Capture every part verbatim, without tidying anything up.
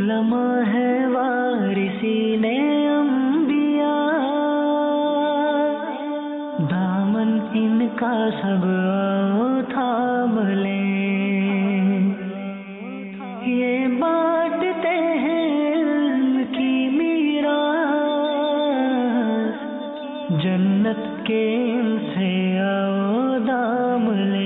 علماء ہے وارثین انبیاء، دامن ان کا سب تھام لیں، یہ بانٹتے ہیں علم کی میراث، جنت کے ان سے آؤ دام لیں۔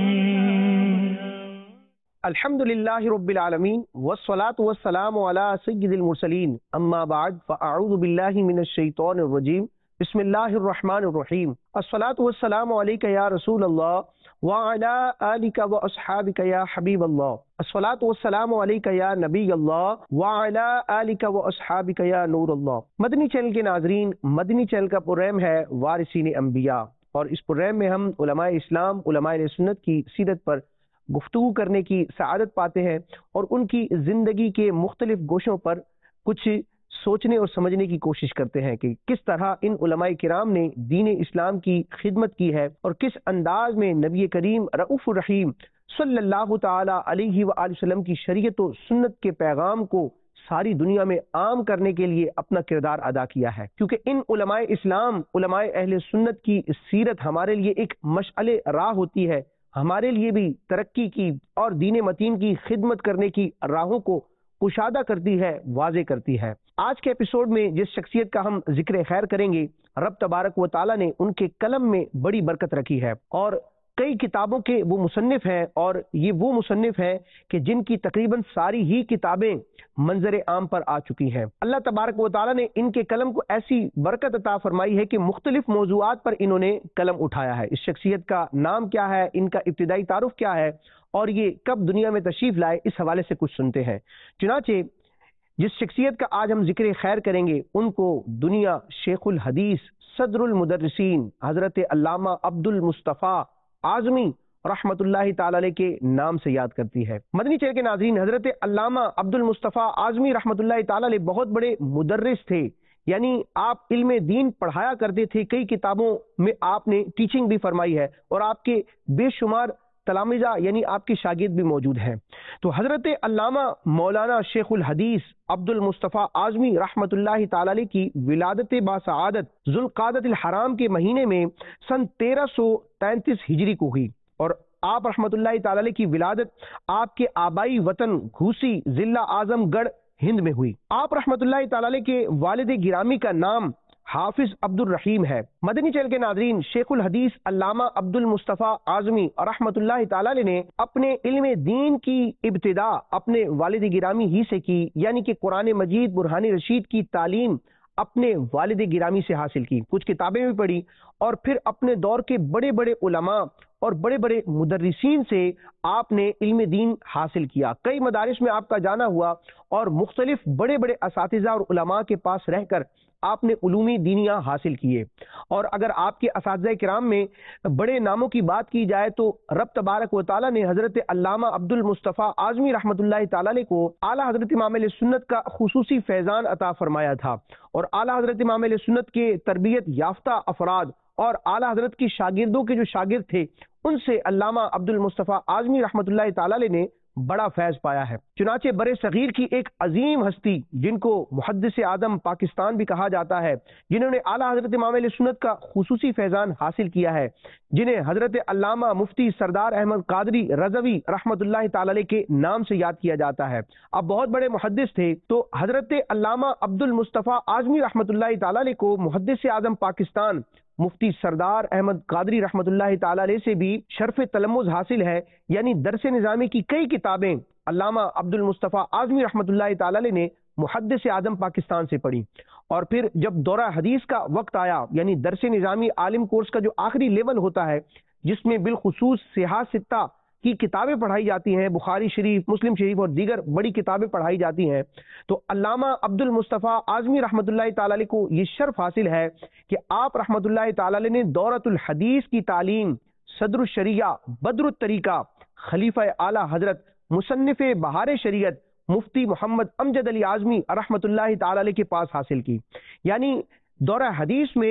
الحمدللہ رب العالمین والصلاة والسلام علی سید المرسلین، اما بعد فاعوذ باللہ من الشیطان الرجیم، بسم اللہ الرحمن الرحیم، الصلاة والسلام علیک یا رسول اللہ وعلی آلک واصحابک یا حبیب اللہ، الصلاة والسلام علیک یا نبی اللہ وعلی آلک واصحابک یا نور اللہ۔ مدنی چینل کے ناظرین، مدنی چینل کا پروگرام ہے وارثین انبیاء، اور اس پروگرام میں ہم علماء اسلام، علماء اہل سنت کی سیرت پر گفتگو کرنے کی سعادت پاتے ہیں اور ان کی زندگی کے مختلف گوشوں پر کچھ سوچنے اور سمجھنے کی کوشش کرتے ہیں کہ کس طرح ان علماء کرام نے دین اسلام کی خدمت کی ہے اور کس انداز میں نبی کریم رؤوف الرحیم صلی اللہ تعالی علیہ وآلہ وسلم کی شریعت و سنت کے پیغام کو ساری دنیا میں عام کرنے کے لیے اپنا کردار ادا کیا ہے، کیونکہ ان علماء اسلام، علماء اہل سنت کی سیرت ہمارے لیے ایک مشعل راہ ہوتی ہے، ہمارے لیے بھی ترقی کی اور دین متین کی خدمت کرنے کی راہوں کو کشادہ کرتی ہے، واضح کرتی ہے۔ آج کے ایپیسوڈ میں جس شخصیت کا ہم ذکر خیر کریں گے، رب تبارک و تعالی نے ان کے قلم میں بڑی برکت رکھی ہے اور کئی کتابوں کے وہ مصنف ہیں، اور یہ وہ مصنف ہیں کہ جن کی تقریباً ساری ہی کتابیں منظر عام پر آ چکی ہیں۔ اللہ تبارک و تعالی نے ان کے قلم کو ایسی برکت عطا فرمائی ہے کہ مختلف موضوعات پر انہوں نے قلم اٹھایا ہے۔ اس شخصیت کا نام کیا ہے، ان کا ابتدائی تعارف کیا ہے اور یہ کب دنیا میں تشریف لائے، اس حوالے سے کچھ سنتے ہیں۔ چنانچہ جس شخصیت کا آج ہم ذکر خیر کریں گے، ان کو دنیا شیخ الحدیث صدر المدرسین حضرت علامہ عبد المصطفیٰ اعظمی رحمت اللہ تعالی علیہ کے نام سے یاد کرتی ہے۔ مدنی چینل کے ناظرین، حضرت علامہ عبد المصطفیٰ اعظمی رحمت اللہ تعالی علیہ بہت بڑے مدرس تھے، یعنی آپ علم دین پڑھایا کرتے تھے، کئی کتابوں میں آپ نے ٹیچنگ بھی فرمائی ہے اور آپ کے بے شمار تلامذہ یعنی آپ کے شاگرد بھی موجود ہیں۔ تو حضرت علامہ مولانا شیخ الحدیث عبد المصطفیٰ اعظمی رحمت اللہ تعالی علیہ کی ولادت باسعادت ذوالقعدۃ الحرام کے مہینے میں سن تیرہ سو تینتیس ہجری کو ہوئی، اور آپ رحمت اللہ تعالی علیہ کی ولادت آپ کے آبائی وطن گھوسی ضلع اعظم گڑھ ہند میں ہوئی۔ آپ رحمت اللہ تعالی علیہ کے والد گرامی کا نام حافظ عبد الرحیم ہے۔ مدنی چینل کے ناظرین، شیخ الحدیث علامہ عبد المصطفیٰ اعظمی رحمت اللہ تعالی علیہ نے اپنے علم دین کی ابتدا اپنے والد گرامی ہی سے کی، یعنی کہ قرآن مجید برہان رشید کی تعلیم اپنے والد گرامی سے حاصل کی، کچھ کتابیں بھی پڑھی اور پھر اپنے دور کے بڑے بڑے علماء اور بڑے بڑے مدرسین سے آپ نے علم دین حاصل کیا۔ کئی مدارس میں آپ کا جانا ہوا اور مختلف بڑے بڑے اساتذہ اور علماء کے پاس رہ کر آپ نے علومی دینیہ حاصل کیے، اور اگر آپ کے اساتذہ کرام میں بڑے ناموں کی بات کی جائے تو رب تبارک و تعالی نے حضرت علامہ عبد المصطفیٰ اعظمی رحمت اللہ تعالی علیہ کو اعلیٰ حضرت امام علیہ سنت کا خصوصی فیضان عطا فرمایا تھا، اور اعلیٰ حضرت امام علیہ سنت کے تربیت یافتہ افراد اور اعلیٰ حضرت کی شاگردوں کے جو شاگرد تھے، ان سے علامہ عبد المصطفیٰ اعظمی رحمت اللہ تعالی علیہ نے بڑا فیض پایا ہے۔ چنانچہ برِ صغیر کی ایک عظیم ہستی جن کو محدث اعظم پاکستان بھی کہا جاتا ہے، جنہوں نے اعلیٰ حضرت امام علیہ سنت کا خصوصی فیضان حاصل کیا ہے، جنہیں حضرت علامہ مفتی سردار احمد قادری رضوی رحمت اللہ تعالی علیہ کے نام سے یاد کیا جاتا ہے۔ اب بہت بڑے محدث تھے، تو حضرت علامہ عبد المصطفیٰ اعظمی رحمت اللہ تعالی علیہ کو محدث اعظم پاکستان مفتی سردار احمد قادری رحمت اللہ تعالی علیہ سے بھی شرف تلمذ حاصل ہے، یعنی درس نظامی کی کئی کتابیں علامہ عبد المصطفیٰ اعظمی رحمت اللہ تعالی علیہ نے محدث اعظم پاکستان سے پڑھی، اور پھر جب دورہ حدیث کا وقت آیا، یعنی درس نظامی عالم کورس کا جو آخری لیول ہوتا ہے، جس میں بالخصوص صحاح ستہ کی کتابیں پڑھائی جاتی ہیں، بخاری شریف، مسلم شریف اور دیگر بڑی کتابیں پڑھائی جاتی ہیں، تو علامہ عبد المصطفیٰ اعظمی رحمت اللہ تعالی علیہ کو یہ شرف حاصل ہے کہ آپ رحمت اللہ تعالی علیہ نے دورۃ الحدیث کی تعلیم صدر الشریعہ بدر الطریقہ خلیفہ اعلیٰ حضرت مصنف بہار شریعت مفتی محمد امجد علی اعظمی رحمت اللہ تعالی علیہ کے پاس حاصل کی، یعنی دورہ حدیث میں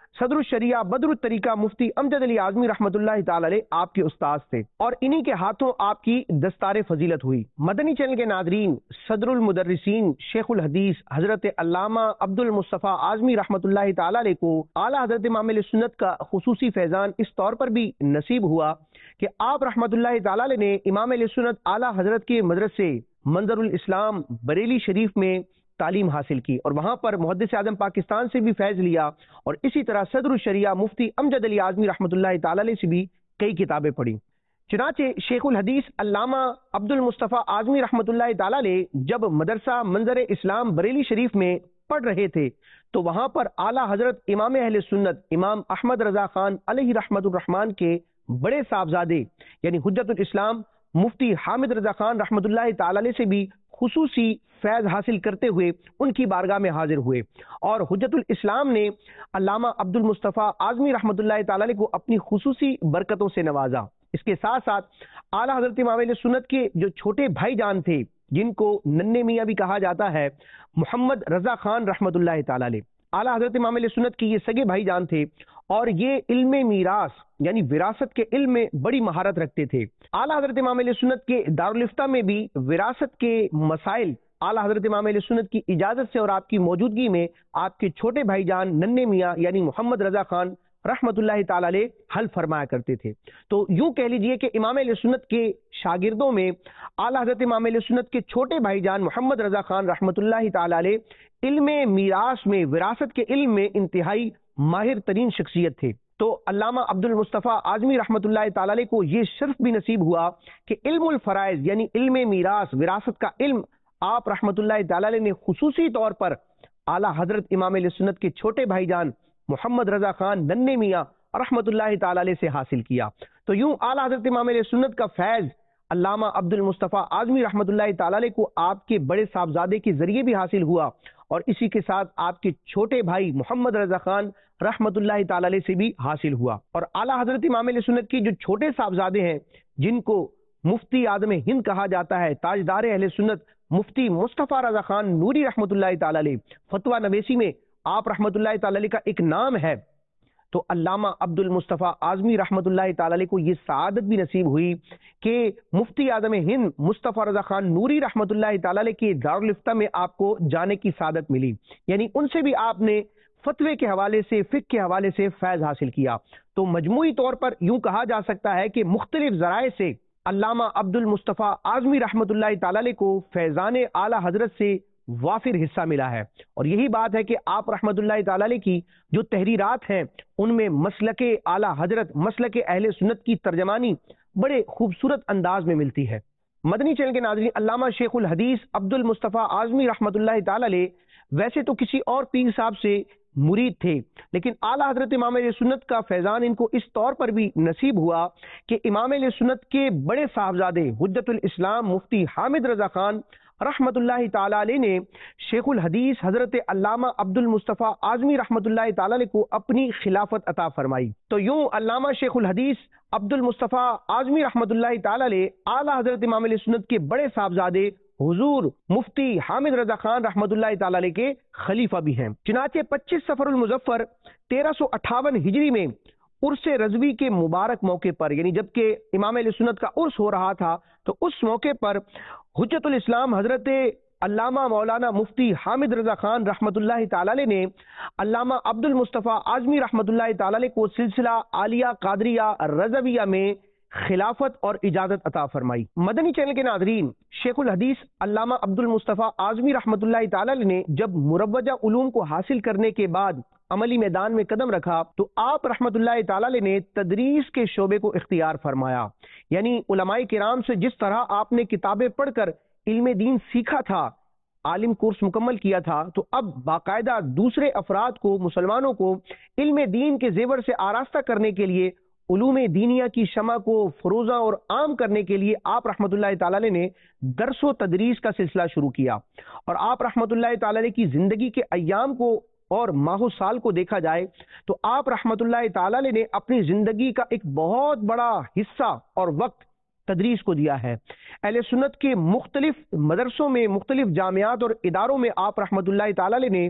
صدر الشریعہ بدر الطریقہ مفتی امجد علی اعظمی رحمۃ اللہ تعالی علیہ آپ کے استاذ تھے، اور انہی کے ہاتھوں آپ کی دستار فضیلت ہوئی۔ مدنی چینل کے ناظرین، صدر المدرسین شیخ الحدیث حضرت علامہ عبد المصطفیٰ اعظمی رحمۃ اللہ تعالی علیہ کو اعلیٰ حضرت امام اہل سنت کا خصوصی فیضان اس طور پر بھی نصیب ہوا کہ آپ رحمۃ اللہ تعالی علیہ نے امام اہل سنت اعلیٰ حضرت کے مدرسے منظر الاسلام بریلی شریف میں تعلیم حاصل کی، اور وہاں پر محدث اعظم پاکستان سے بھی فیض لیا، اور اسی طرح صدر الشریعہ مفتی امجد علی اعظمی رحمۃ اللہ تعالی علیہ سے بھی کئی کتابیں پڑھی۔ چنانچہ شیخ الحدیث علامہ عبد المصطفیٰ اعظمی رحمۃ اللہ تعالی علیہ جب مدرسہ منظر اسلام بریلی شریف میں پڑھ رہے تھے تو وہاں پر اعلیٰ حضرت امام اہل سنت امام احمد رضا خان علیہ رحمۃ الرحمان کے بڑے صاحبزادے یعنی حجت الاسلام مفتی حامد رضا خان رحمۃ اللہ تعالی علیہ سے بھی خصوصی فیض حاصل کرتے ہوئے ان کی بارگاہ میں حاضر ہوئے، اور حجت الاسلام نے علامہ عبد المصطفیٰ اعظمی رحمۃ اللہ تعالی علیہ کو اپنی خصوصی برکتوں سے نوازا۔ اس کے ساتھ ساتھ اعلیٰ حضرت امام اہل سنت کے جو چھوٹے بھائی جان تھے جن کو ننھے میاں بھی کہا جاتا ہے، محمد رضا خان رحمۃ اللہ تعالی علیہ، اعلیٰ حضرت امام اہل سنت کے یہ سگے بھائی جان تھے، اور یہ علم میراث یعنی وراثت کے علم میں بڑی مہارت رکھتے تھے۔ اعلیٰ حضرت امام اہل سنت کے دارالفتہ میں بھی وراثت کے مسائل اعلیٰ حضرت امام اہل سنت کی اجازت سے اور آپ کی موجودگی میں آپ کے چھوٹے بھائی جان ننھے میاں یعنی محمد رضا خان رحمۃ اللہ تعالی علیہ حل فرمایا کرتے تھے۔ تو یوں کہہ لیجئے کہ امام اہل سنت کے شاگردوں میں اعلیٰ حضرت امام اہل سنت کے چھوٹے بھائی جان محمد رضا خان رحمۃ اللہ تعالی علیہ علم میراث میں وراثت کے علم میں انتہائی ماہر ترین شخصیت تھے۔ تو علامہ عبد المصطفیٰ اعظمی رحمۃ اللہ تعالی علیہ کو یہ شرف بھی نصیب ہوا کہ علم الفرائض یعنی علم میراث وراثت کا علم آپ رحمۃ اللہ تعالی علیہ نے خصوصی طور پر اعلیٰ حضرت امام اہل سنت کے چھوٹے بھائی جان محمد رضا خان ننھے میاں رحمۃ اللہ تعالی علیہ سے حاصل کیا۔ تو یوں اعلیٰ حضرت امام اہل سنت کا فیض علامہ عبد المصطفیٰ اعظمی رحمۃ اللہ تعالی علیہ کو آپ کے بڑے صاحبزادے کے ذریعے بھی حاصل ہوا، اور اسی کے ساتھ آپ کے چھوٹے بھائی محمد رضا خان رحمۃ اللہ تعالی علیہ سے بھی حاصل ہوا۔ اور اعلیٰ حضرت امام اہل سنت کی جو چھوٹے صاحبزادے ہیں جن کو مفتی اعظم ہند کہا جاتا ہے، تاجدار اہل سنت مفتی مصطفیٰ رضا خان نوری رحمۃ اللہ تعالی علیہ، فتویٰ نویسی میں آپ رحمۃ اللہ تعالی علیہ کا ایک نام ہے۔ تو علامہ عبد المصطفیٰ اعظمی رحمۃ اللہ تعالی علیہ کو یہ سعادت بھی نصیب ہوئی کہ مفتی اعظم ہند مصطفیٰ رضا خان نوری رحمۃ اللہ تعالی علیہ کے دارالفتہ میں آپ کو جانے کی سعادت ملی، یعنی ان سے بھی آپ نے فتوے کے حوالے سے فقہ کے حوالے سے فیض حاصل کیا۔ تو مجموعی طور پر یوں کہا جا سکتا ہے کہ مختلف ذرائع سے علامہ عبد المصطفیٰ اعظمی رحمۃ اللہ تعالی علیہ کو فیضان اعلیٰ حضرت سے وافر حصہ ملا ہے، اور یہی بات ہے کہ آپ رحمۃ اللہ تعالی علیہ کی جو تحریرات ہیں ان میں مسلک اعلیٰ حضرت مسلک اہل سنت کی ترجمانی بڑے خوبصورت انداز میں ملتی ہے۔ مدنی چینل کے ناظرین، علامہ شیخ الحدیث عبد المصطفیٰ اعظمی رحمۃ اللہ تعالی علیہ ویسے تو کسی اور پیر صاحب سے مرید تھے، لیکن اعلیٰ حضرت امام اہل سنت کا فیضان ان کو اس طور پر بھی نصیب ہوا کہ امام اہل سنت کے بڑے صاحبزادے حجت الاسلام مفتی حامد رضا خان رحمۃ اللہ تعالی علیہ نے شیخ الحدیث حضرت علامہ عبد المصطفیٰ اعظمی رحمۃ اللہ تعالی علیہ کو اپنی خلافت عطا فرمائی۔ تو یوں علامہ شیخ الحدیث عبد المصطفیٰ اعظمی رحمۃ اللہ تعالی علیہ اعلیٰ حضرت امام اہل سنت کے بڑے صاحبزادے حضور مفتی حامد رضا خان رحمۃ اللہ تعالی علیہ کے خلیفہ بھی ہیں۔ چنانچہ پچیس سفر المظفر تیرہ سو اٹھاون ہجری میں عرس رضوی کے مبارک موقع پر، یعنی جبکہ امام اہل سنت کا عرس ہو رہا تھا، تو اس موقع پر حجت الاسلام حضرت علامہ مولانا مفتی حامد رضا خان رحمۃ اللہ تعالی علیہ نے علامہ عبد المصطفیٰ اعظمی رحمۃ اللہ تعالی علیہ کو سلسلہ عالیہ قادریہ رضویہ میں خلافت اور اجازت عطا فرمائی۔ مدنی چینل کے ناظرین، شیخ الحدیث علامہ عبد المصطفیٰ اعظمی رحمۃ اللہ تعالی علیہ نے جب مروجہ علوم کو حاصل کرنے کے بعد عملی میدان میں قدم رکھا تو آپ رحمۃ اللہ تعالی علیہ نے تدریس کے شعبے کو اختیار فرمایا، یعنی علماء کرام سے جس طرح آپ نے کتابیں پڑھ کر علم دین سیکھا تھا، عالم کورس مکمل کیا تھا، تو اب باقاعدہ دوسرے افراد کو مسلمانوں کو علم دین کے زیور سے آراستہ کرنے کے لیے علوم دینیہ کی شمع کو فروزہ اور عام کرنے کے لیے آپ رحمۃ اللہ تعالی علیہ نے درس و تدریس کا سلسلہ شروع کیا، اور آپ رحمۃ اللہ تعالی علیہ کی زندگی کے ایام کو اور ماہ و سال کو دیکھا جائے تو آپ رحمۃ اللہ تعالی علیہ نے اپنی زندگی کا ایک بہت بڑا حصہ اور وقت تدریس کو دیا ہے۔ اہل سنت کے مختلف مدرسوں میں، مختلف جامعات اور اداروں میں آپ رحمۃ اللہ تعالی علیہ نے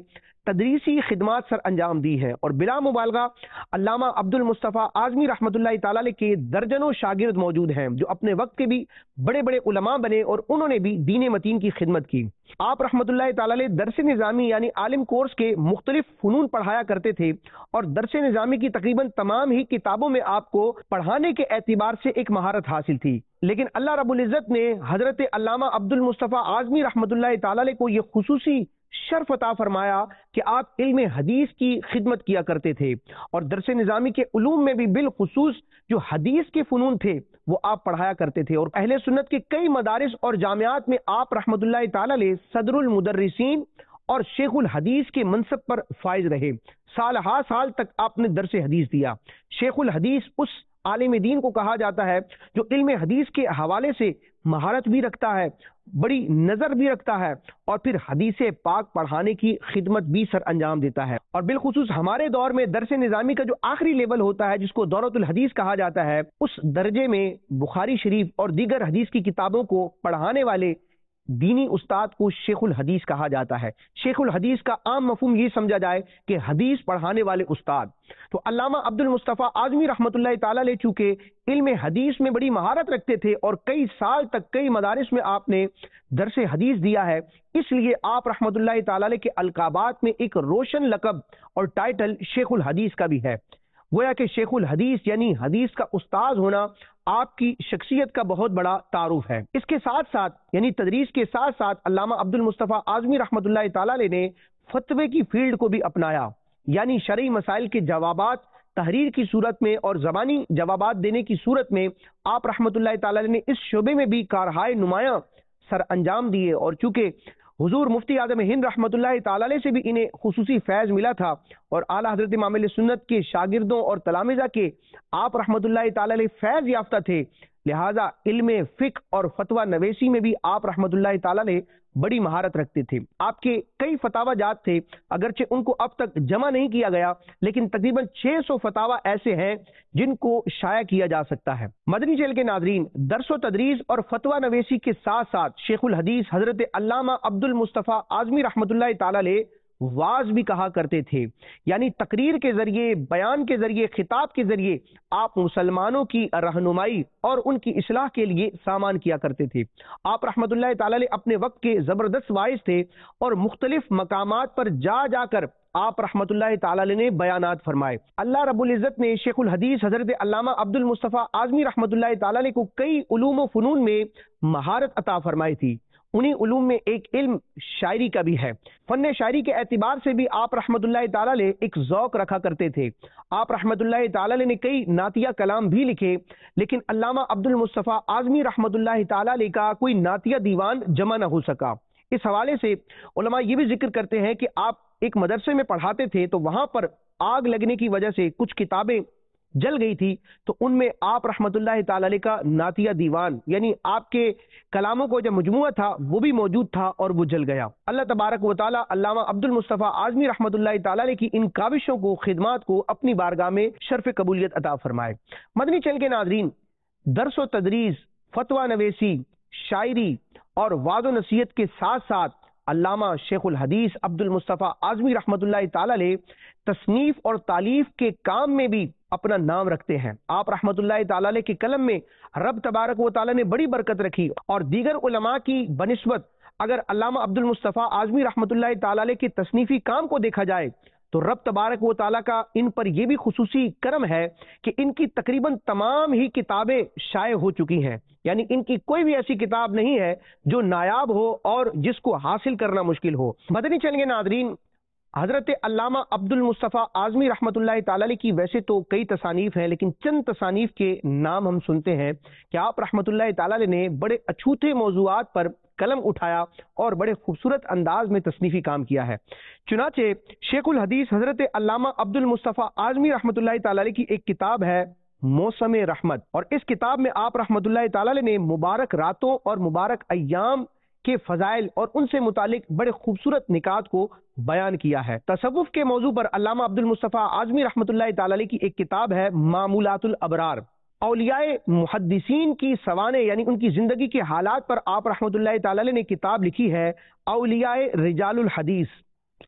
تدریسی خدمات سر انجام دی ہیں، اور بلا مبالغہ علامہ عبد المصطفیٰ اعظمی رحمۃ اللہ تعالی علیہ کے درجنوں شاگرد موجود ہیں جو اپنے وقت کے بھی بڑے بڑے علماء بنے اور انہوں نے بھی دین متین کی خدمت کی۔ آپ رحمۃ اللہ تعالی علیہ درس نظامی یعنی عالم کورس کے مختلف فنون پڑھایا کرتے تھے، اور درس نظامی کی تقریباً تمام ہی کتابوں میں آپ کو پڑھانے کے اعتبار سے ایک مہارت حاصل تھی، لیکن اللہ رب العزت نے حضرت علامہ عبد المصطفیٰ اعظمی رحمۃ اللہ تعالی علیہ کو یہ خصوصی شرف عطا فرمایا کہ آپ علم حدیث کی خدمت کیا کرتے تھے، اور درس نظامی کے علوم میں بھی بالخصوص جو حدیث کے فنون تھے وہ آپ پڑھایا کرتے تھے، اور اہل سنت کے کئی مدارس اور جامعات میں آپ رحمۃ اللہ تعالی علیہ صدر المدرسین اور شیخ الحدیث کے منصب پر فائز رہے۔ سال ہا سال تک آپ نے درس حدیث دیا۔ شیخ الحدیث اس عالم دین کو کہا جاتا ہے جو علم حدیث کے حوالے سے مہارت بھی رکھتا ہے، بڑی نظر بھی رکھتا ہے، اور پھر حدیث پاک پڑھانے کی خدمت بھی سر انجام دیتا ہے۔ اور بالخصوص ہمارے دور میں درس نظامی کا جو آخری لیول ہوتا ہے جس کو دورۃ الحدیث کہا جاتا ہے، اس درجے میں بخاری شریف اور دیگر حدیث کی کتابوں کو پڑھانے والے دینی استاد کو شیخ الحدیث کہا جاتا ہے۔ شیخ الحدیث کا عام مفہوم یہ سمجھا جائے کہ حدیث پڑھانے والے استاد۔ تو علامہ عبد المصطفیٰ اعظمی رحمۃ اللہ تعالی علیہ چونکہ علم حدیث میں بڑی مہارت رکھتے تھے اور کئی سال تک کئی مدارس میں آپ نے درس حدیث دیا ہے، اس لیے آپ رحمۃ اللہ تعالی علیہ کے القابات میں ایک روشن لقب اور ٹائٹل شیخ الحدیث کا بھی ہے۔ گویا کہ شیخ الحدیث یعنی حدیث کا استاد ہونا آپ کی شخصیت کا بہت بڑا تعارف ہے۔ اس کے ساتھ ساتھ یعنی تدریس کے ساتھ ساتھ علامہ عبد المصطفیٰ اعظمی رحمۃ اللہ تعالی علیہ نے فتوے کی فیلڈ کو بھی اپنایا، یعنی شرعی مسائل کے جوابات تحریر کی صورت میں اور زبانی جوابات دینے کی صورت میں آپ رحمۃ اللہ تعالی علیہ نے اس شعبے میں بھی کارہائے نمایاں سر انجام دیے، اور چونکہ حضور مفتی اعظم ہند رحمۃ اللہ تعالی علیہ سے بھی انہیں خصوصی فیض ملا تھا، اور اعلیٰ حضرت امام علیہ سنت کے شاگردوں اور تلامذہ کے آپ رحمۃ اللہ تعالی علیہ فیض یافتہ تھے، لہٰذا علم فقہ اور فتویٰ نویسی میں بھی آپ رحمۃ اللہ تعالی علیہ بڑی مہارت رکھتے تھے۔ آپ کے کئی فتاوی جات تھے، اگرچہ ان کو اب تک جمع نہیں کیا گیا، لیکن تقریباً چھ سو فتاوی ایسے ہیں جن کو شائع کیا جا سکتا ہے۔ مدنی چینل کے ناظرین، درس و تدریس اور فتویٰ نویسی کے ساتھ ساتھ شیخ الحدیث حضرت علامہ عبد المصطفیٰ اعظمی رحمۃ اللہ تعالی علیہ واز بھی کہا کرتے تھے، یعنی تقریر کے ذریعے، بیان کے ذریعے، خطاب کے ذریعے آپ مسلمانوں کی رہنمائی اور ان کی اصلاح کے لیے سامان کیا کرتے تھے۔ آپ رحمۃ اللہ تعالی علیہ اپنے وقت کے زبردست واعظ تھے، اور مختلف مقامات پر جا جا کر آپ رحمۃ اللہ تعالی علیہ نے بیانات فرمائے۔ اللہ رب العزت نے شیخ الحدیث حضرت علامہ عبد المصطفیٰ اعظمی رحمۃ اللہ تعالی علیہ کو کئی علوم و فنون میں مہارت عطا فرمائی تھی۔ انہی علوم میں ایک علم شاعری کا بھی ہے۔ فن شاعری کے اعتبار سے بھی آپ رحمۃ اللہ تعالی علیہ ایک ذوق رکھا کرتے تھے۔ آپ رحمۃ اللہ تعالی علیہ نے کئی نعتیہ کلام بھی لکھے، لیکن علامہ عبد المصطفیٰ اعظمی رحمۃ اللہ تعالی علیہ کا کوئی نعتیہ دیوان جمع نہ ہو سکا۔ اس حوالے سے علماء یہ بھی ذکر کرتے ہیں کہ آپ ایک مدرسے میں پڑھاتے تھے تو وہاں پر آگ لگنے کی وجہ سے کچھ کتابیں جل گئی تھی، تو ان میں آپ رحمۃ اللہ تعالی علیہ کا نعتیہ دیوان یعنی آپ کے کلاموں کو جو مجموعہ تھا وہ بھی موجود تھا اور وہ جل گیا۔ اللہ تبارک و تعالی علامہ عبد المصطفیٰ اعظمی رحمۃ اللہ تعالی علیہ کی ان کاوشوں کو، خدمات کو اپنی بارگاہ میں شرف قبولیت عطا فرمائے۔ مدنی چینل کے ناظرین، درس و تدریس، فتویٰ نویسی، شاعری اور وعظ و نصیحت کے ساتھ ساتھ علامہ شیخ الحدیث عبد المصطفیٰ اعظمی رحمۃ اللہ تعالی علیہ تصنیف اور تالیف کے کام میں بھی اپنا نام رکھتے ہیں۔ آپ رحمۃ اللہ تعالی علیہ کے قلم میں رب تبارک و تعالی نے بڑی برکت رکھی، اور دیگر علماء کی بنسبت اگر علامہ عبد المصطفیٰ اعظمی رحمۃ اللہ تعالی علیہ کے تصنیفی کام کو دیکھا جائے تو رب تبارک و تعالی کا ان پر یہ بھی خصوصی کرم ہے کہ ان کی تقریباً تمام ہی کتابیں شائع ہو چکی ہیں، یعنی ان کی کوئی بھی ایسی کتاب نہیں ہے جو نایاب ہو اور جس کو حاصل کرنا مشکل ہو۔ مدنی چینل کے ناظرین، حضرت علامہ عبد المصطفیٰ اعظمی رحمۃ اللہ تعالی علیہ کی ویسے تو کئی تصانیف ہیں، لیکن چند تصانیف کے نام ہم سنتے ہیں کہ آپ رحمۃ اللہ تعالی علیہ نے بڑے اچھوتے موضوعات پر قلم اٹھایا اور بڑے خوبصورت انداز میں تصنیفی کام کیا ہے۔ چنانچہ شیخ الحدیث حضرت علامہ عبد المصطفیٰ اعظمی رحمۃ اللہ تعالی علیہ کی ایک کتاب ہے موسم رحمت، اور اس کتاب میں آپ رحمۃ اللہ تعالی علیہ نے مبارک راتوں اور مبارک ایام کے فضائل اور ان سے متعلق بڑے خوبصورت نکات کو بیان کیا ہے۔ تصوف کے موضوع پر علامہ عبد المصطفیٰ اعظمی رحمۃ اللہ تعالی علیہ کی ایک کتاب ہے معمولات الابرار۔ اولیاء محدثین کی سوانح یعنی ان کی زندگی کے حالات پر آپ رحمۃ اللہ تعالی علیہ نے کتاب لکھی ہے اولیاء رجال الحدیث۔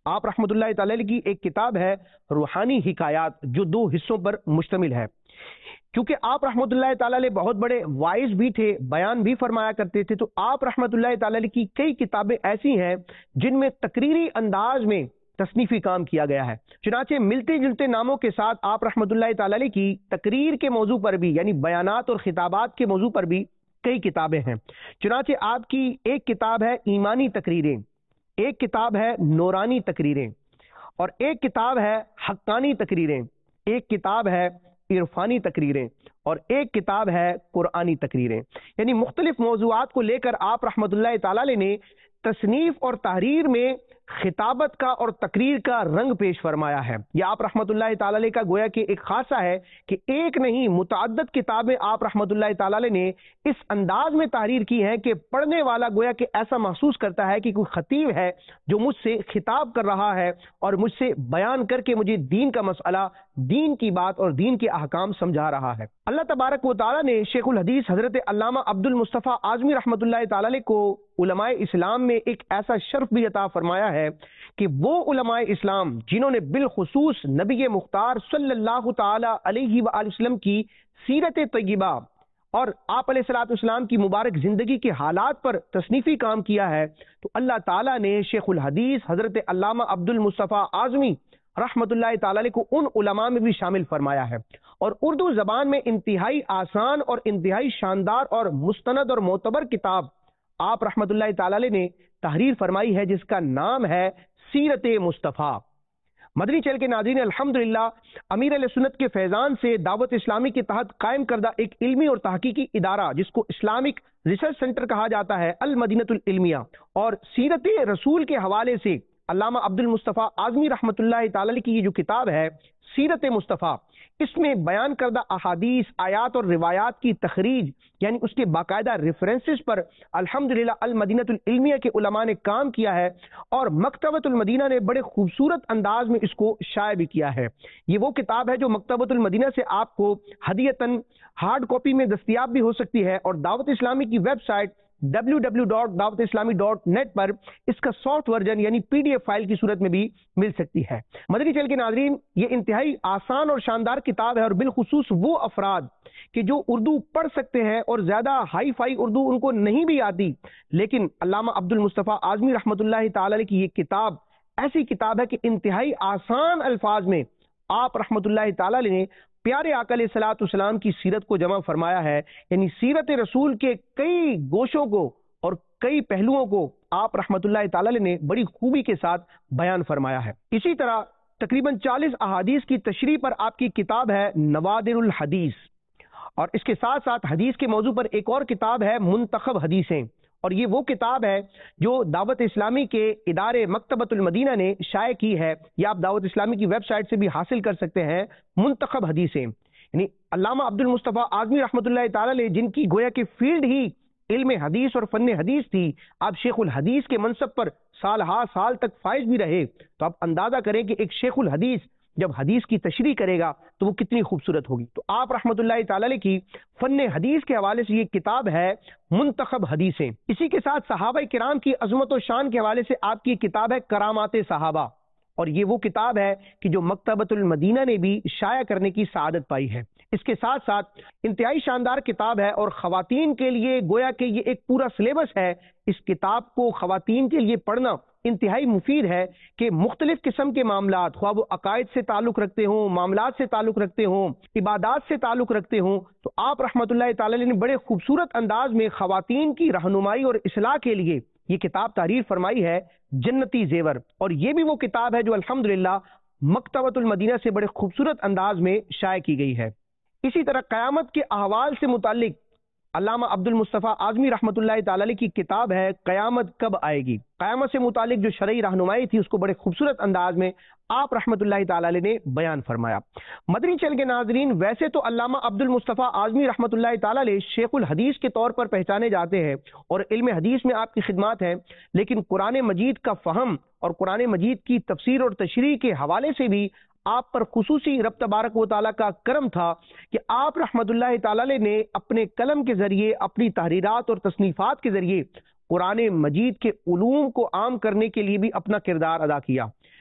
آپ رحمۃ اللہ تعالی علیہ کی ایک کتاب ہے روحانی حکایات، جو دو حصوں پر مشتمل ہے۔ کیونکہ آپ رحمۃ اللہ تعالی علیہ بہت بڑے وائز بھی تھے، بیان بھی فرمایا کرتے تھے، تو آپ رحمۃ اللہ تعالی علیہ کی کئی کتابیں ایسی ہیں جن میں تقریری انداز میں تصنیفی کام کیا گیا ہے۔ چنانچہ ملتے جلتے ناموں کے ساتھ آپ رحمۃ اللہ تعالی علیہ کی تقریر کے موضوع پر بھی، یعنی بیانات اور خطابات کے موضوع پر بھی کئی کتابیں ہیں۔ چنانچہ آپ کی ایک کتاب ہے ایمانی تقریریں، ایک کتاب ہے نورانی تقریریں، اور ایک کتاب ہے حقانی تقریریں، ایک کتاب ہے عرفانی تقریریں، اور ایک کتاب ہے قرآنی تقریریں۔ یعنی مختلف موضوعات کو لے کر آپ رحمۃ اللہ تعالی علیہ نے تصنیف اور تحریر میں خطابت کا اور تقریر کا رنگ پیش فرمایا ہے۔ یہ آپ رحمۃ اللہ تعالی علیہ کا گویا کہ ایک خاصہ ہے کہ ایک نہیں متعدد کتابیں آپ رحمۃ اللہ تعالی علیہ نے اس انداز میں تحریر کی ہیں کہ پڑھنے والا گویا کہ ایسا محسوس کرتا ہے کہ کوئی خطیب ہے جو مجھ سے خطاب کر رہا ہے اور مجھ سے بیان کر کے مجھے دین کا مسئلہ، دین کی بات اور دین کے احکام سمجھا رہا ہے۔ اللہ تبارک و تعالی نے شیخ الحدیث حضرت علامہ عبد المصطفیٰ اعظمی رحمۃ اللہ تعالی علیہ کو علماء اسلام میں ایک ایسا شرف بھی عطا فرمایا ہے کہ وہ علماء اسلام جنہوں نے بالخصوص نبی مختار صلی اللہ تعالی علیہ وآلہ وسلم کی سیرت طیبہ اور آپ علیہ الصلوۃ والسلام کی مبارک زندگی کے حالات پر تصنیفی کام کیا ہے، تو اللہ تعالیٰ نے شیخ الحدیث حضرت علامہ عبد المصطفیٰ اعظمی رحمۃ اللہ تعالی علیہ کو ان علماء میں بھی شامل فرمایا ہے، اور اردو زبان میں انتہائی آسان اور انتہائی شاندار اور مستند اور معتبر کتاب آپ رحمۃ اللہ تعالی علیہ نے تحریر فرمائی ہے، جس کا نام ہے سیرت مصطفیٰ۔ مدنی چینل کے ناظرین، الحمدللہ امیر علیہ سنت کے فیضان سے دعوت اسلامی کے تحت قائم کردہ ایک علمی اور تحقیقی ادارہ جس کو اسلامک ریسرچ سینٹر کہا جاتا ہے، المدینۃ العلمیہ، اور سیرت رسول کے حوالے سے علامہ عبد المصطفیٰ اعظمی رحمۃ اللہ تعالی علیہ کی یہ جو کتاب ہے سیرت مصطفیٰ، اس میں بیان کردہ احادیث، آیات اور روایات کی تخریج، یعنی اس کے باقاعدہ ریفرنسز پر الحمدللہ المدینۃ العلمیہ کے علماء نے کام کیا ہے، اور مکتبۃ المدینہ نے بڑے خوبصورت انداز میں اس کو شائع بھی کیا ہے۔ یہ وہ کتاب ہے جو مکتبۃ المدینہ سے آپ کو ہدیتاً ہارڈ کاپی میں دستیاب بھی ہو سکتی ہے، اور دعوت اسلامی کی web site W W W dot Dawat Islami dot net پر اس کا سافٹ ورژن یعنی پی ڈی ایف فائل کی صورت میں بھی مل سکتی ہے۔ مدنی چینل کے ناظرین، یہ انتہائی آسان اور شاندار کتاب ہے، اور بالخصوص وہ افراد کہ جو اردو پڑھ سکتے ہیں اور زیادہ ہائی فائی اردو ان کو نہیں بھی آتی، لیکن علامہ عبد المصطفیٰ اعظمی رحمۃ اللہ تعالی علیہ کی یہ کتاب ایسی کتاب ہے کہ انتہائی آسان الفاظ میں آپ رحمۃ اللہ تعالی علیہ نے پیارے آقا علیہ الصلوۃ والسلام کی سیرت کو جمع فرمایا ہے، یعنی سیرت رسول کے کئی گوشوں کو اور کئی پہلوؤں کو آپ رحمۃ اللہ تعالی علیہ نے بڑی خوبی کے ساتھ بیان فرمایا ہے۔ اسی طرح تقریباً چالیس احادیث کی تشریح پر آپ کی کتاب ہے نوادر الحدیث، اور اس کے ساتھ ساتھ حدیث کے موضوع پر ایک اور کتاب ہے منتخب حدیثیں، اور یہ وہ کتاب ہے جو دعوت اسلامی کے ادارے مکتبۃ المدینہ نے شائع کی ہے، یا آپ دعوت اسلامی کی ویب سائٹ سے بھی حاصل کر سکتے ہیں، منتخب حدیثیں۔ یعنی علامہ عبد المصطفیٰ اعظمی رحمۃ اللہ تعالی علیہ جن کی گویا کہ فیلڈ ہی علم حدیث اور فن حدیث تھی، آپ شیخ الحدیث کے منصب پر سال ہا سال تک فائز بھی رہے، تو آپ اندازہ کریں کہ ایک شیخ الحدیث جب حدیث کی تشریح کرے گا تو وہ کتنی خوبصورت ہوگی۔ تو آپ رحمۃ اللہ تعالی علیہ کی فن حدیث کے حوالے سے یہ کتاب ہے منتخب حدیثیں۔ اسی کے ساتھ صحابہ کرام کی عظمت و شان کے حوالے سے آپ کی کتاب ہے کرامات صحابہ، اور یہ وہ کتاب ہے کہ جو مکتبۃ المدینہ نے بھی شائع کرنے کی سعادت پائی ہے۔ اس کے ساتھ ساتھ انتہائی شاندار کتاب ہے، اور خواتین کے لیے گویا کہ یہ ایک پورا سلیبس ہے۔ اس کتاب کو خواتین کے لیے پڑھنا انتہائی مفید ہے کہ مختلف قسم کے معاملات، خواہ وہ عقائد سے تعلق رکھتے ہوں، معاملات سے تعلق رکھتے ہوں، عبادات سے تعلق رکھتے ہوں، تو آپ رحمۃ اللہ تعالی علیہ نے بڑے خوبصورت انداز میں خواتین کی رہنمائی اور اصلاح کے لیے یہ کتاب تحریر فرمائی ہے، جنتی زیور، اور یہ بھی وہ کتاب ہے جو الحمدللہ مکتبۃ المدینہ سے بڑے خوبصورت انداز میں شائع کی گئی ہے۔ اسی طرح قیامت کے احوال سے متعلق علامہ عبد المصطفیٰ اعظمی رحمۃ اللہ تعالی علیہ کی کتاب ہے قیامت کب آئے گی۔ قیامت سے متعلق جو شرعی رہنمائی تھی اس کو بڑے خوبصورت انداز میں آپ رحمۃ اللہ تعالی علیہ نے بیان فرمایا۔ مدنی چینل کے ناظرین، ویسے تو علامہ عبد المصطفیٰ اعظمی رحمۃ اللہ تعالی علیہ شیخ الحدیث کے طور پر پہچانے جاتے ہیں، اور علم حدیث میں آپ کی خدمات ہیں، لیکن قرآن مجید کا فہم اور قرآن مجید کی تفسیر اور تشریح کے حوالے سے بھی آپ پر خصوصی رب تبارک و تعالیٰ کا کرم تھا کہ آپ رحمت اللہ تعالی علیہ نے اپنے قلم کے ذریعے، اپنی تحریرات اور تصنیفات کے ذریعے قرآن مجید کے علوم کو عام کرنے کے لیے بھی اپنا کردار ادا کیا۔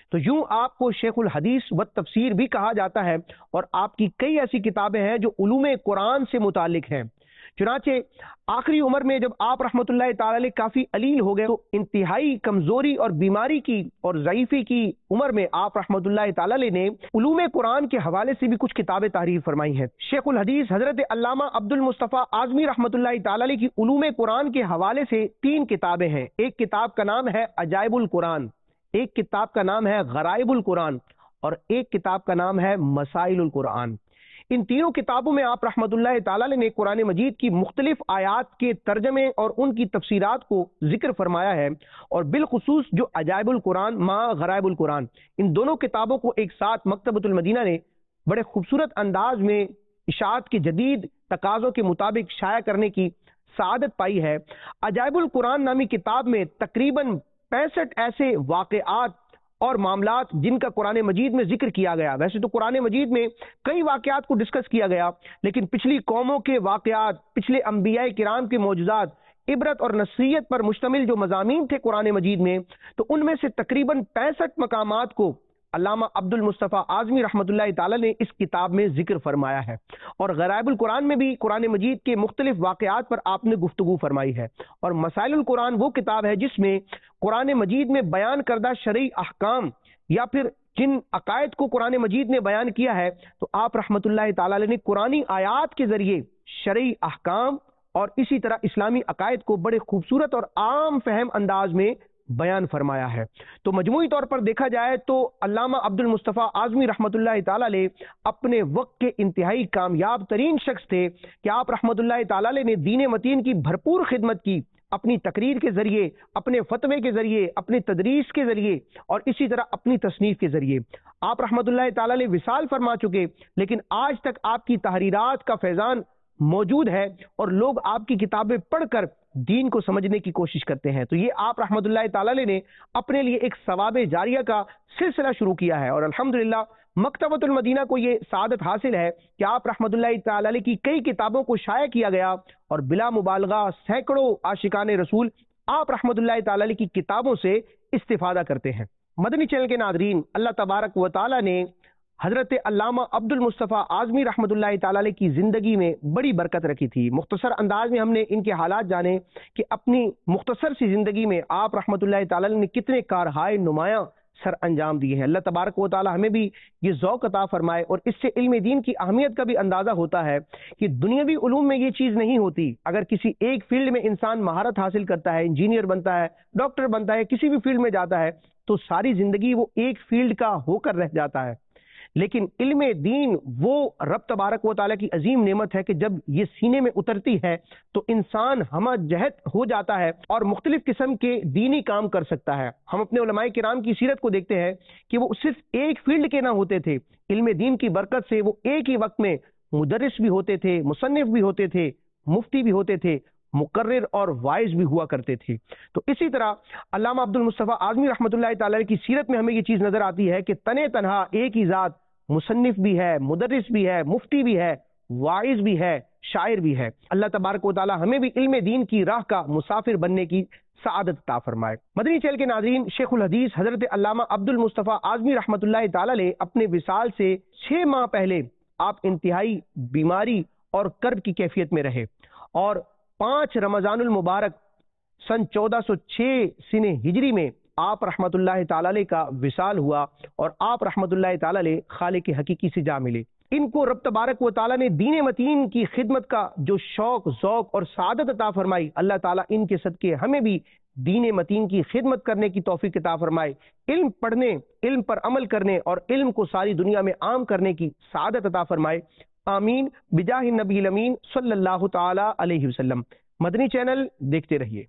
تو یوں آپ کو شیخ الحدیث و تفسیر بھی کہا جاتا ہے، اور آپ کی کئی ایسی کتابیں ہیں جو علوم قرآن سے متعلق ہیں۔ چنانچہ آخری عمر میں جب آپ رحمۃ اللہ تعالی علیہ کافی علیل ہو گئے تو انتہائی کمزوری اور بیماری کی اور ضعیفی کی عمر میں آپ رحمۃ اللہ تعالی علیہ نے علوم قرآن کے حوالے سے بھی کچھ کتابیں تحریر فرمائی ہیں۔ شیخ الحدیث حضرت علامہ عبد المصطفیٰ اعظمی رحمۃ اللہ تعالی علیہ کی علوم قرآن کے حوالے سے تین کتابیں ہیں۔ ایک کتاب کا نام ہے عجائب القرآن، ایک کتاب کا نام ہے غرائب القرآن، اور ایک کتاب کا نام ہے مسائل القرآن۔ ان تینوں کتابوں میں آپ رحمۃ اللہ تعالی نے قرآن مجید کی مختلف آیات کے ترجمے اور ان کی تفسیرات کو ذکر فرمایا ہے، اور بالخصوص جو عجائب القرآن ما غرائب القرآن، ان دونوں کتابوں کو ایک ساتھ مکتبۃ المدینہ نے بڑے خوبصورت انداز میں اشاعت کے جدید تقاضوں کے مطابق شائع کرنے کی سعادت پائی ہے۔ عجائب القرآن نامی کتاب میں تقریباً پینسٹھ ایسے واقعات اور معاملات جن کا قرآن مجید میں ذکر کیا گیا۔ ویسے تو قرآن مجید میں کئی واقعات کو ڈسکس کیا گیا، لیکن پچھلی قوموں کے واقعات، پچھلے انبیاء کرام کے معجزات، عبرت اور نصیحت پر مشتمل جو مضامین تھے قرآن مجید میں، تو ان میں سے تقریباً پینسٹھ مقامات کو علامہ عبد المصطفیٰ اعظمی رحمۃ اللہ تعالی نے اس کتاب میں ذکر فرمایا ہے، اور غرائب القرآن میں بھی قرآن مجید کے مختلف واقعات پر آپ نے گفتگو فرمائی ہے، اور مسائل القرآن وہ کتاب ہے جس میں قرآن مجید میں بیان کردہ شرعی احکام یا پھر جن عقائد کو قرآن مجید نے بیان کیا ہے، تو آپ رحمۃ اللہ تعالی علیہ نے قرآنی آیات کے ذریعے شرعی احکام اور اسی طرح اسلامی عقائد کو بڑے خوبصورت اور عام فہم انداز میں بیان فرمایا ہے۔ تو مجموعی طور پر دیکھا جائے تو علامہ عبد المصطفیٰ اعظمی رحمۃ اللہ تعالی علیہ اپنے وقت کے انتہائی کامیاب ترین شخص تھے کہ آپ رحمۃ اللہ تعالی علیہ نے دین متین کی بھرپور خدمت کی، اپنی تقریر کے ذریعے، اپنے فتوے کے ذریعے، اپنی تدریس کے ذریعے، اور اسی طرح اپنی تصنیف کے ذریعے۔ آپ رحمۃ اللہ تعالی علیہ وصال فرما چکے، لیکن آج تک آپ کی تحریرات کا فیضان موجود ہے، اور لوگ آپ کی کتابیں پڑھ کر دین کو سمجھنے کی کوشش کرتے ہیں۔ تو یہ آپ رحمۃ اللہ تعالی علیہ نے اپنے لیے ایک ثواب جاریہ کا سلسلہ شروع کیا ہے، اور الحمدللہ مکتبۃ المدینہ کو یہ سعادت حاصل ہے کہ آپ رحمۃ اللہ تعالی علیہ کی کئی کتابوں کو شائع کیا گیا، اور بلا مبالغہ سینکڑوں عاشقان رسول آپ رحمۃ اللہ تعالی علیہ کی کتابوں سے استفادہ کرتے ہیں۔ مدنی چینل کے ناظرین، اللہ تبارک و تعالی نے حضرت علامہ عبد المصطفیٰ اعظمی رحمۃ اللہ تعالی علیہ کی زندگی میں بڑی برکت رکھی تھی۔ مختصر انداز میں ہم نے ان کے حالات جانے کہ اپنی مختصر سی زندگی میں آپ رحمۃ اللہ تعالی علیہ نے کتنے کارہائے نمایاں سر انجام دیے ہیں۔ اللہ تبارک و تعالی ہمیں بھی یہ ذوق عطا فرمائے، اور اس سے علم دین کی اہمیت کا بھی اندازہ ہوتا ہے کہ دنیاوی علوم میں یہ چیز نہیں ہوتی۔ اگر کسی ایک فیلڈ میں انسان مہارت حاصل کرتا ہے، انجینئر بنتا ہے، ڈاکٹر بنتا ہے، کسی بھی فیلڈ میں جاتا ہے، تو ساری زندگی وہ ایک فیلڈ کا ہو کر رہ جاتا ہے۔ لیکن علم دین وہ رب تبارک و تعالیٰ کی عظیم نعمت ہے کہ جب یہ سینے میں اترتی ہے تو انسان ہمہ جہت ہو جاتا ہے اور مختلف قسم کے دینی کام کر سکتا ہے۔ ہم اپنے علماء کرام کی سیرت کو دیکھتے ہیں کہ وہ صرف ایک فیلڈ کے نہ ہوتے تھے، علم دین کی برکت سے وہ ایک ہی وقت میں مدرس بھی ہوتے تھے، مصنف بھی ہوتے تھے، مفتی بھی ہوتے تھے، مقرر اور وائز بھی ہوا کرتے تھے۔ تو اسی طرح علامہ عبد المصطفیٰ اعظمی رحمۃ اللہ تعالی کی سیرت میں ہمیں یہ چیز نظر آتی ہے کہ تنے تنہا ایک ہی ذات مصنف بھی ہے، مدرس بھی ہے، مفتی بھی ہے، وائز بھی ہے، شاعر بھی ہے۔ اللہ تبارک و تعالی ہمیں بھی علم دین کی راہ کا مسافر بننے کی سعادت عطا فرمائے۔ مدنی چینل کے ناظرین، شیخ الحدیث حضرت علامہ عبد المصطفیٰ اعظمی رحمۃ اللہ تعالی علیہ اپنے وصال سے چھ ماہ پہلے آپ انتہائی بیماری اور کرب کی کیفیت میں رہے، اور پانچ رمضان المبارک سن چودہ سو چھ سن ہجری میں آپ رحمت اللہ تعالی علیہ کا وصال ہوا، اور آپ رحمت اللہ تعالی علیہ خالق حقیقی سے جا ملے۔ ان کو رب تبارک و تعالی نے دین متین کی خدمت کا جو شوق، ذوق اور سعادت عطا فرمائی، اللہ تعالیٰ ان کے صدقے ہمیں بھی دین متین کی خدمت کرنے کی توفیق عطا فرمائے، علم پڑھنے، علم پر عمل کرنے اور علم کو ساری دنیا میں عام کرنے کی سعادت عطا فرمائے، آمین بجاہ نبی الامین صلی اللہ تعالی علیہ وسلم۔ مدنی چینل دیکھتے رہیے۔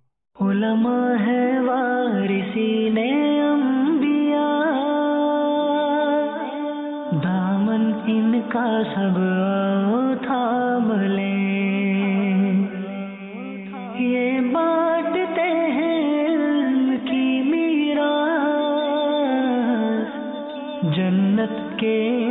علماء ہے وارثین انبیاء، دامن ان کا سب تھام لیں، یہ بانٹتے ہیں علم کی میراث، جنت کے